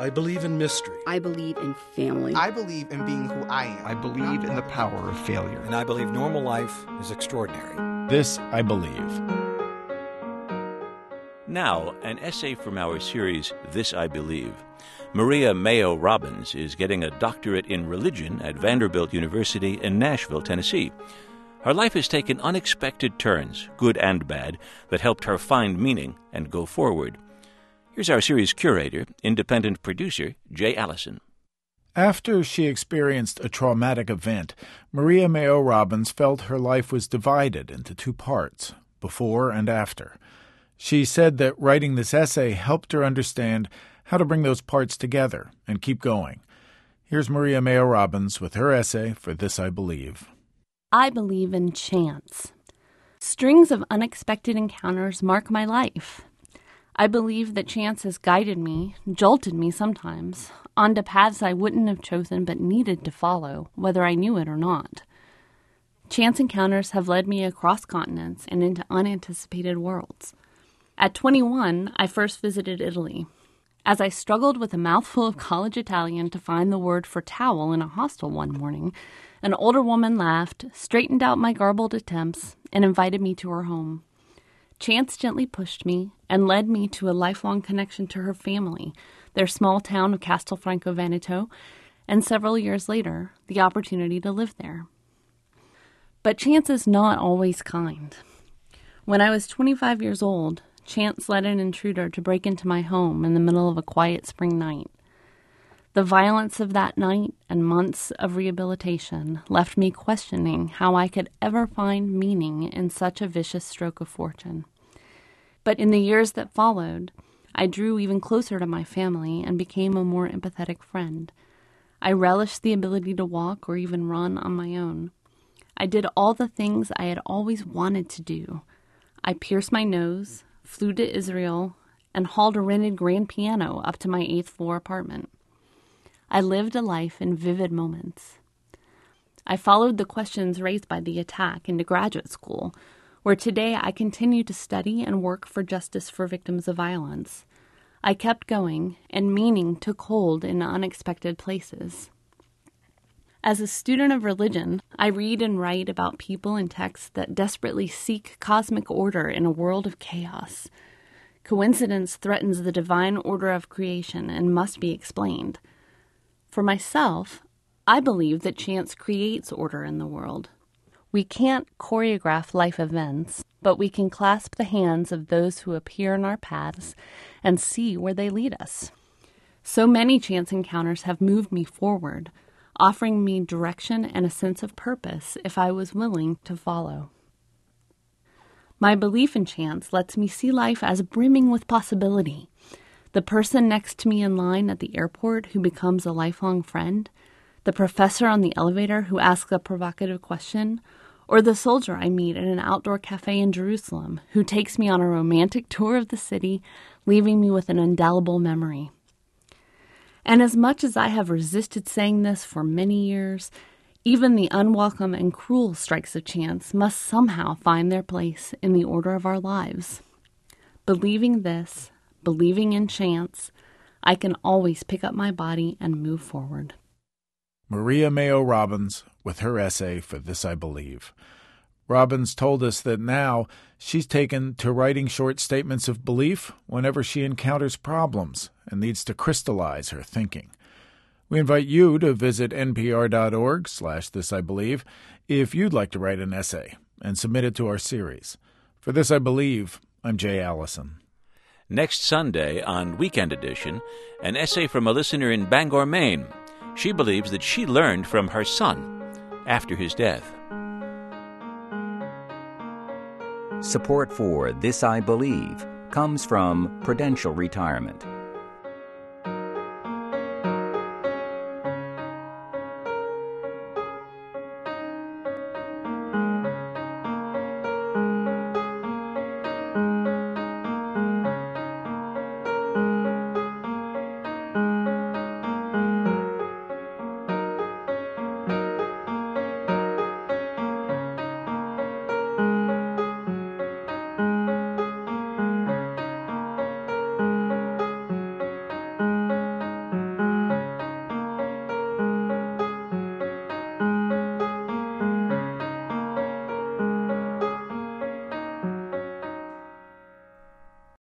I believe in mystery. I believe in family. I believe in being who I am. I believe in the power of failure. And I believe normal life is extraordinary. This I believe. Now, an essay from our series, This I Believe. Maria Mayo Robbins is getting a doctorate in religion at Vanderbilt University in Nashville, Tennessee. Her life has taken unexpected turns, good and bad, that helped her find meaning and go forward. Here's our series curator, independent producer, Jay Allison. After she experienced a traumatic event, Maria Mayo Robbins felt her life was divided into two parts, before and after. She said that writing this essay helped her understand how to bring those parts together and keep going. Here's Maria Mayo Robbins with her essay for This I Believe. I believe in chance. Strings of unexpected encounters mark my life. I believe that chance has guided me, jolted me sometimes, onto paths I wouldn't have chosen but needed to follow, whether I knew it or not. Chance encounters have led me across continents and into unanticipated worlds. At 21, I first visited Italy. As I struggled with a mouthful of college Italian to find the word for towel in a hostel one morning, an older woman laughed, straightened out my garbled attempts, and invited me to her home. Chance gently pushed me and led me to a lifelong connection to her family, their small town of Castelfranco Veneto, and several years later, the opportunity to live there. But chance is not always kind. When I was 25 years old, chance led an intruder to break into my home in the middle of a quiet spring night. The violence of that night and months of rehabilitation left me questioning how I could ever find meaning in such a vicious stroke of fortune. But in the years that followed, I drew even closer to my family and became a more empathetic friend. I relished the ability to walk or even run on my own. I did all the things I had always wanted to do. I pierced my nose, flew to Israel, and hauled a rented grand piano up to my 8th floor apartment. I lived a life in vivid moments. I followed the questions raised by the attack into graduate school, where today I continue to study and work for justice for victims of violence. I kept going, and meaning took hold in unexpected places. As a student of religion, I read and write about people and texts that desperately seek cosmic order in a world of chaos. Coincidence threatens the divine order of creation and must be explained. For myself, I believe that chance creates order in the world. We can't choreograph life events, but we can clasp the hands of those who appear in our paths and see where they lead us. So many chance encounters have moved me forward, offering me direction and a sense of purpose if I was willing to follow. My belief in chance lets me see life as brimming with possibility. The person next to me in line at the airport who becomes a lifelong friend, the professor on the elevator who asks a provocative question, or the soldier I meet at an outdoor cafe in Jerusalem who takes me on a romantic tour of the city, leaving me with an indelible memory. And as much as I have resisted saying this for many years, even the unwelcome and cruel strikes of chance must somehow find their place in the order of our lives. Believing this, believing in chance, I can always pick up my body and move forward. Maria Mayo Robbins with her essay for This I Believe. Robbins told us that now she's taken to writing short statements of belief whenever she encounters problems and needs to crystallize her thinking. We invite you to visit npr.org/thisibelieve if you'd like to write an essay and submit it to our series. For This I Believe, I'm Jay Allison. Next Sunday on Weekend Edition, an essay from a listener in Bangor, Maine. She believes that she learned from her son after his death. Support for This I Believe comes from Prudential Retirement.